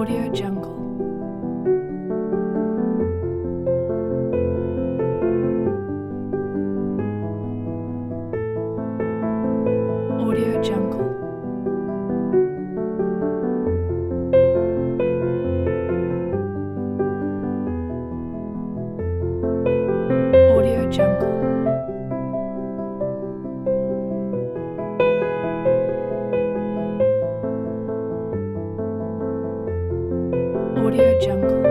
Audio Jungle. Audio Jungle. Audio Jungle. Audio Jungle.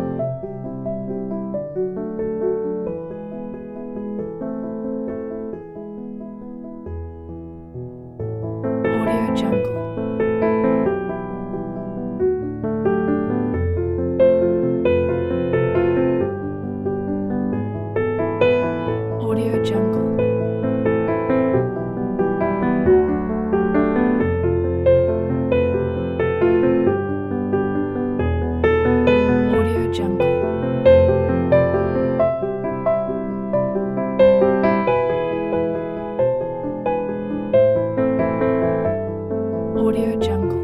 Audio Jungle. Audio Jungle. Audio Jungle. Audio Jungle.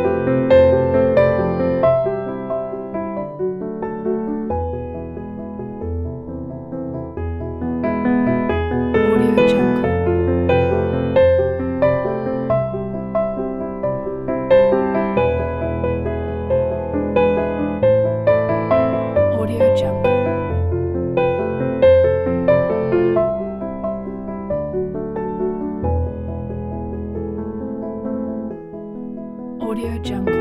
Audio Jungle. Audio Jungle. Audio Jungle.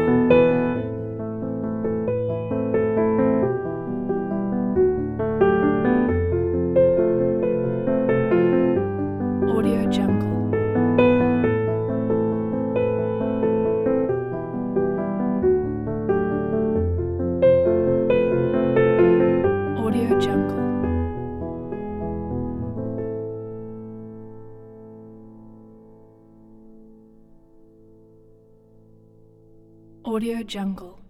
Audio Jungle. Audio Jungle. Audio Jungle.